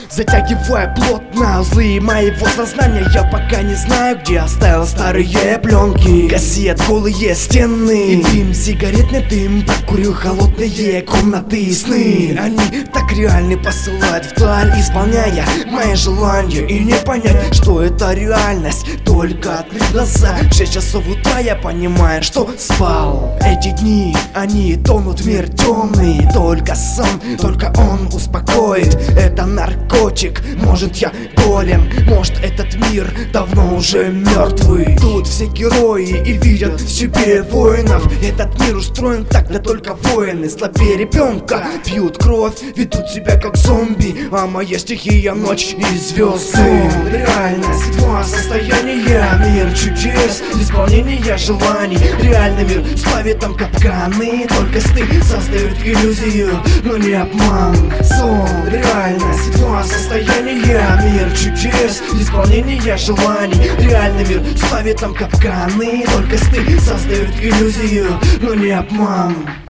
затягивая плотно узлы моего сознания. Я пока не знаю, где оставил старые пленки, кассет, голые стены и дым, сигаретный дым. Курю холодные комнаты и сны. Они так реальны, посылают вдаль, исполняя мои желания. И не понять, что это реальность, только открыть глаза. В 6 часов утра я понимаю, что спал. Эти дни, они тонут в мир темный. Только сон, только он успокоит. Это наркотик, может я болен, может этот мир давно уже мертвый. Тут все герои и видят в себе воинов. Этот мир устроен так, да только воины слабее ребенка пьют кровь, ведут себя как зомби. А моя стихия ночь и звезды. Реальность, два состояния, мир чудес, исполнение желаний. Реальный мир славит там капканы, только стыд создает иллюзию, но не обман. Сон, реальность, два состояния, мир чудес, исполнение желаний. Реальный мир славит там капканы, только стыд создает иллюзию, но не обман.